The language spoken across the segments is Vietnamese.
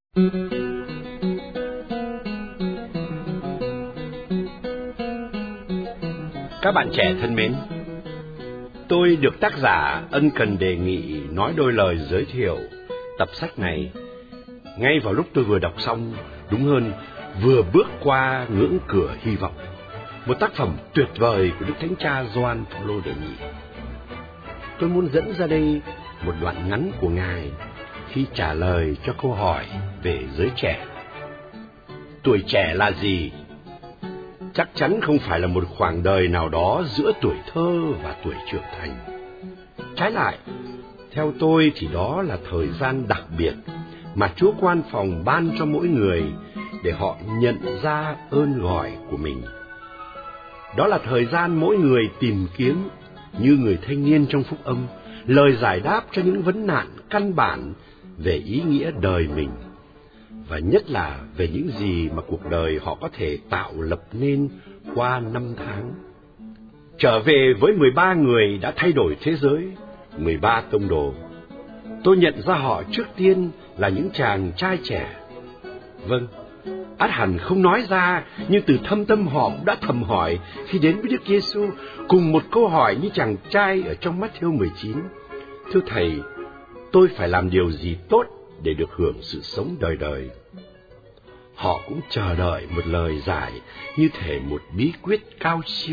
Các bạn trẻ thân mến, tôi được tác giả ân cần đề nghị nói đôi lời giới thiệu tập sách này ngay vào lúc tôi vừa đọc xong, đúng hơn, vừa bước qua ngưỡng cửa hy vọng. Một tác phẩm tuyệt vời của Đức Thánh Cha Gioan Phaolô đệ nhị. Tôi muốn dẫn ra đây một đoạn ngắn của Ngài khi trả lời cho câu hỏi về giới trẻ. Tuổi trẻ là gì? Chắc chắn không phải là một khoảng đời nào đó giữa tuổi thơ và tuổi trưởng thành. Trái lại, theo tôi thì đó là thời gian đặc biệt mà Chúa Quan Phòng ban cho mỗi người để họ nhận ra ơn gọi của mình. Đó là thời gian mỗi người tìm kiếm, như người thanh niên trong Phúc Âm, lời giải đáp cho những vấn nạn căn bản về ý nghĩa đời mình, và nhất là về những gì mà cuộc đời họ có thể tạo lập nên qua 5 tháng. Trở về với 13 người đã thay đổi thế giới, 13 tông đồ, tôi nhận ra họ trước tiên là những chàng trai trẻ. Vâng, ắt hẳn không nói ra, nhưng từ thâm tâm họ cũng đã thầm hỏi khi đến với Đức Giêsu, cùng một câu hỏi như chàng trai ở trong Mát-thiêu 19. Thưa Thầy, tôi phải làm điều gì tốt để được hưởng sự sống đời đời? Họ cũng chờ đợi một lời giải như thể một bí quyết cao siêu.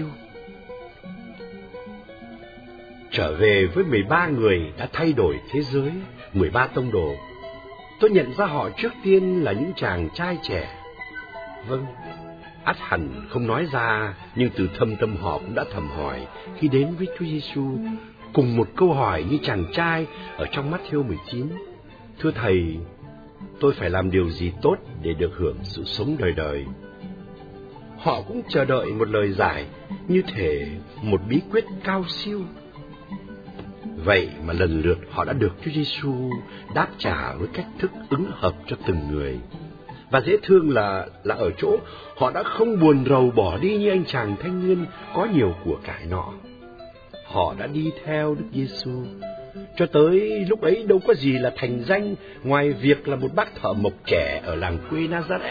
Trở về với 13 người đã thay đổi thế giới, 13 tông đồ, tôi nhận ra họ trước tiên là những chàng trai trẻ. Vâng, ắt hẳn không nói ra, nhưng từ thâm tâm họ cũng đã thầm hỏi khi đến với Chúa Giêsu, cùng một câu hỏi như chàng trai ở trong Mát-thiêu 19. Thưa Thầy, tôi phải làm điều gì tốt để được hưởng sự sống đời đời? Họ cũng chờ đợi một lời giải như thể một bí quyết cao siêu. Vậy mà lần lượt họ đã được Chúa Giêsu đáp trả với cách thức ứng hợp cho từng người. Và dễ thương là ở chỗ họ đã không buồn rầu bỏ đi như anh chàng thanh niên có nhiều của cải nọ. Họ đã đi theo Đức Giêsu cho tới lúc ấy đâu có gì là thành danh ngoài việc là một bác thợ mộc trẻ ở làng quê Nazareth.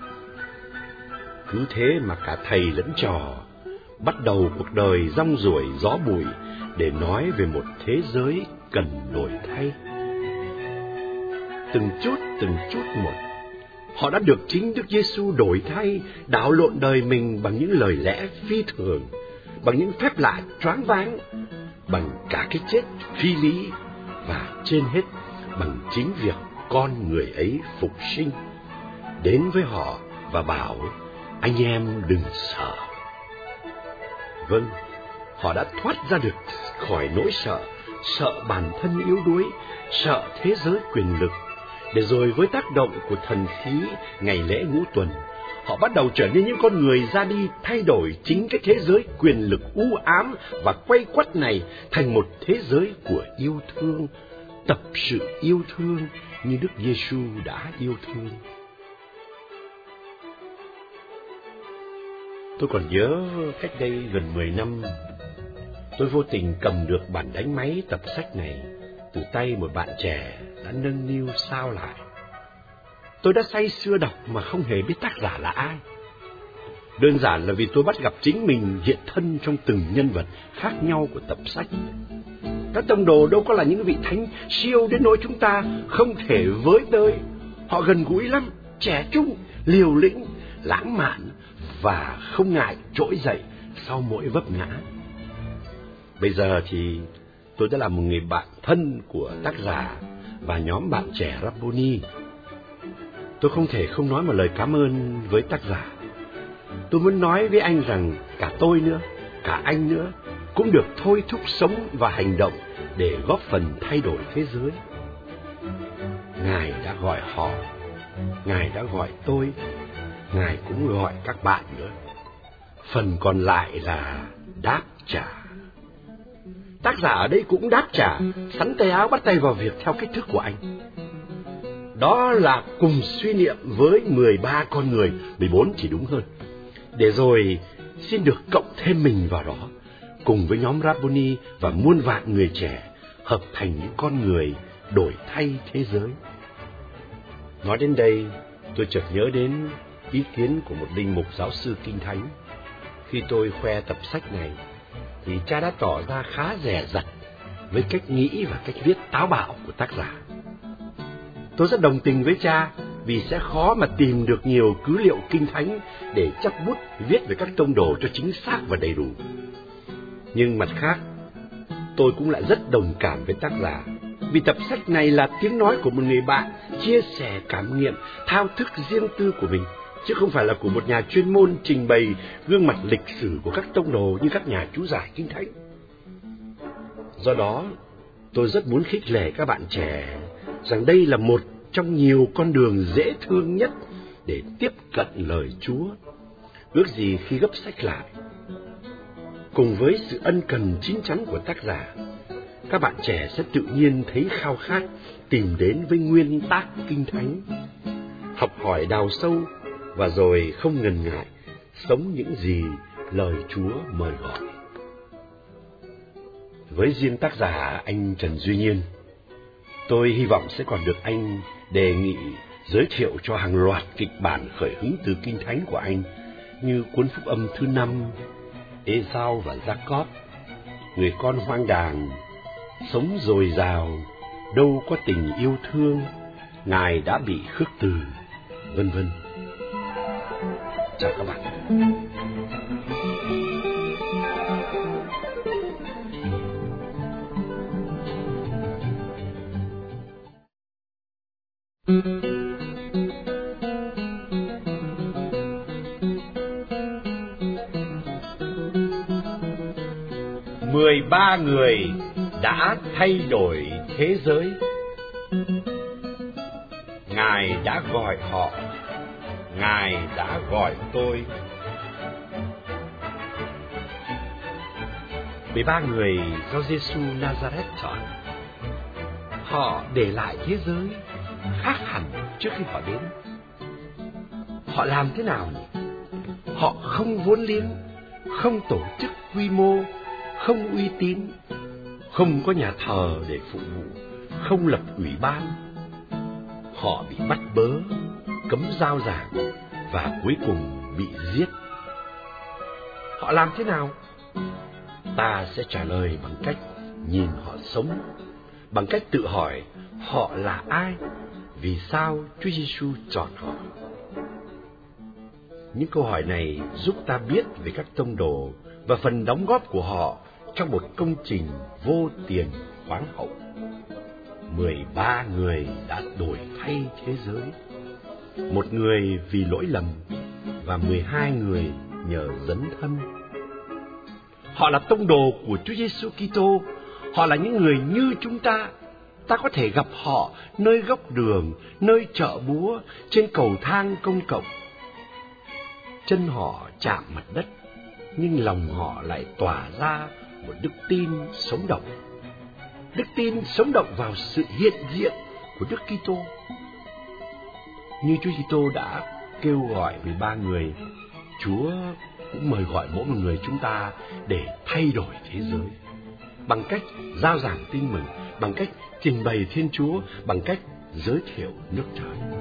Cứ thế mà cả thầy lẫn trò bắt đầu cuộc đời rong ruổi gió bụi để nói về một thế giới cần đổi thay. Từng chút một, họ đã được chính Đức Giêsu đổi thay, đảo lộn đời mình bằng những lời lẽ phi thường, bằng những phép lạ choáng váng, bằng cả cái chết phi lý, và trên hết bằng chính việc con người ấy phục sinh, đến với họ và bảo anh em đừng sợ. Vâng, họ đã thoát ra được khỏi nỗi sợ, sợ bản thân yếu đuối, sợ thế giới quyền lực, để rồi với tác động của thần khí ngày lễ Ngũ Tuần, họ bắt đầu trở nên những con người ra đi thay đổi chính cái thế giới quyền lực u ám và quay quắt này thành một thế giới của yêu thương, tập sự yêu thương như Đức Giêsu đã yêu thương. Tôi còn nhớ cách đây gần 10 năm, tôi vô tình cầm được bản đánh máy tập sách này từ tay một bạn trẻ đã nâng niu sao lại. Tôi đã say sưa đọc mà không hề biết tác giả là ai. Đơn giản là vì tôi bắt gặp chính mình hiện thân trong từng nhân vật khác nhau của tập sách. Các tông đồ đâu có là những vị thánh siêu đến nỗi chúng ta không thể với tới. Họ gần gũi lắm, trẻ trung, liều lĩnh, lãng mạn và không ngại trỗi dậy sau mỗi vấp ngã. Bây giờ thì tôi đã là một người bạn thân của tác giả và nhóm bạn trẻ Rabboni. Tôi không thể không nói một lời cảm ơn với tác giả. Tôi muốn nói với anh rằng cả tôi nữa, cả anh nữa cũng được thôi thúc sống và hành động để góp phần thay đổi thế giới. Ngài đã gọi họ, Ngài đã gọi tôi, Ngài cũng gọi các bạn nữa. Phần còn lại là đáp trả. Tác giả ở đây cũng đáp trả, sắn tay áo bắt tay vào việc theo cách thức của anh. Đó là cùng suy niệm với 13 con người, 14 chỉ đúng hơn, để rồi xin được cộng thêm mình vào đó, cùng với nhóm Rabboni và muôn vạn người trẻ, hợp thành những con người đổi thay thế giới. Nói đến đây, tôi chợt nhớ đến ý kiến của một linh mục giáo sư Kinh Thánh. Khi tôi khoe tập sách này, thì cha đã tỏ ra khá dè dặt với cách nghĩ và cách viết táo bạo của tác giả. Tôi rất đồng tình với cha, vì sẽ khó mà tìm được nhiều cứ liệu Kinh Thánh để chắp bút viết về các tông đồ cho chính xác và đầy đủ. Nhưng mặt khác, tôi cũng lại rất đồng cảm với tác giả, vì tập sách này là tiếng nói của một người bạn chia sẻ cảm nghiệm, thao thức riêng tư của mình, chứ không phải là của một nhà chuyên môn trình bày gương mặt lịch sử của các tông đồ như các nhà chú giải Kinh Thánh. Do đó, tôi rất muốn khích lệ các bạn trẻ rằng đây là một trong nhiều con đường dễ thương nhất để tiếp cận lời Chúa. Ước gì khi gấp sách lại, cùng với sự ân cần chín chắn của tác giả, các bạn trẻ sẽ tự nhiên thấy khao khát tìm đến với nguyên tác Kinh Thánh, học hỏi đào sâu và rồi không ngần ngại sống những gì lời Chúa mời gọi. Với riêng tác giả anh Trần Duy Nhiên, tôi hy vọng sẽ còn được anh đề nghị giới thiệu cho hàng loạt kịch bản khởi hứng từ Kinh Thánh của anh, như cuốn Phúc Âm thứ 5, Ê-sao và Gia-cóp, Người con hoang đàng, Sống dồi dào, Đâu có tình yêu thương, Ngài đã bị khước từ, vân vân. Chào các bạn. Mười ba người đã thay đổi thế giới. Ngài đã gọi họ, Ngài đã gọi tôi. 13 người do Giêsu Nazareth chọn. Họ để lại thế giới khác hẳn trước khi họ đến. Họ làm thế nào nhỉ? Họ không vốn liếng, không tổ chức quy mô, không uy tín, không có nhà thờ để phục vụ, không lập ủy ban. Họ bị bắt bớ, cấm giao giảng và cuối cùng bị giết. Họ làm thế nào? Ta sẽ trả lời bằng cách nhìn họ sống, bằng cách tự hỏi họ là ai, vì sao Chúa Giêsu chọn họ. Những câu hỏi này giúp ta biết về các tông đồ và phần đóng góp của họ trong một công trình vô tiền khoáng hậu. 13 người đã đổi thay thế giới. Một người vì lỗi lầm và 12 người nhờ dấn thân. Họ là tông đồ của Chúa Giêsu Kitô. Họ là những người như chúng ta. Ta có thể gặp họ nơi góc đường, nơi chợ búa, trên cầu thang công cộng. Chân họ chạm mặt đất, nhưng lòng họ lại tỏa ra một đức tin sống động. Đức tin sống động vào sự hiện diện của Đức Kitô. Như Chúa Kitô đã kêu gọi 13 người, Chúa cũng mời gọi mỗi một người chúng ta để thay đổi thế giới. Bằng cách rao giảng tin mừng, bằng cách trình bày Thiên Chúa, bằng cách giới thiệu nước trời.